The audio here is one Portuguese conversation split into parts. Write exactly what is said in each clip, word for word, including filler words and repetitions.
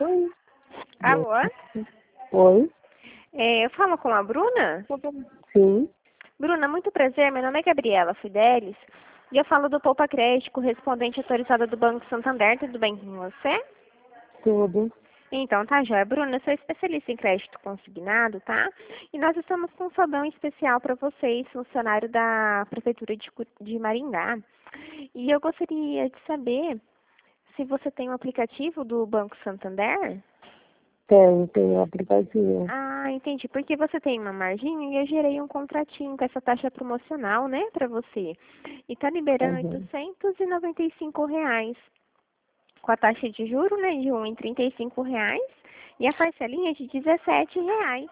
Oi. Alô? Oi. É, eu falo com a Bruna? Sim. Bruna, muito prazer. Meu nome é Gabriela Fidelis e eu falo do Poupa Crédito, correspondente autorizada do Banco Santander. Tudo bem com você? Tudo. Então, tá, joia. Bruna, eu sou especialista em crédito consignado, tá? E nós estamos com um sabão especial para vocês, funcionário da Prefeitura de, Cu- de Maringá. E eu gostaria de saber se você tem um aplicativo do Banco Santander. Tem, tem aplicativo. Ah, entendi. Porque você tem uma margem e eu gerei um contratinho com essa taxa promocional, né, para você. E tá liberando Uhum. oitocentos e noventa e cinco reais. Com a taxa de juro, né, de um vírgula trinta e cinco reais. E a parcelinha de dezessete reais.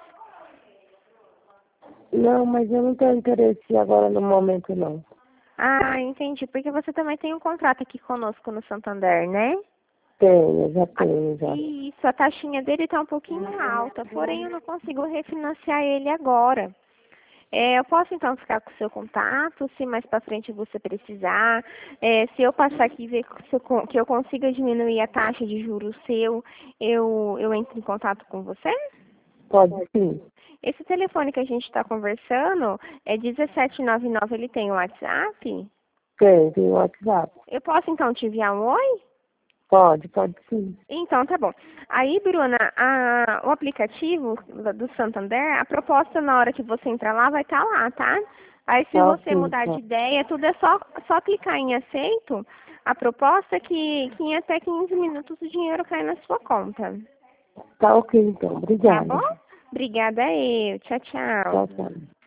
Não, mas eu não tenho interesse agora no momento, não. Ah, entendi. Porque você também tem um contrato aqui conosco no Santander, né? Tenho, já tenho, já. Isso, a taxinha dele tá um pouquinho alta, porém eu não consigo refinanciar ele agora. É, eu posso então ficar com o seu contato, se mais para frente você precisar. É, se eu passar aqui e ver que eu, con- que eu consiga diminuir a taxa de juros seu, eu, eu entro em contato com você? Pode sim. Esse telefone que a gente está conversando é dezessete noventa e nove, ele tem o WhatsApp? Tem, tem WhatsApp. Eu posso então te enviar um oi? Pode, pode sim. Então, tá bom. Aí, Bruna, a- o aplicativo da- do Santander, a proposta na hora que você entrar lá vai estar lá, tá? Aí, se Tá você ok, mudar tá. de ideia, tudo é só, só clicar em aceito a proposta que, que em até quinze minutos o dinheiro cai na sua conta. Tá ok, então. Tá Obrigada. bom? Obrigada eu. Tchau, tchau. Tchau, tchau.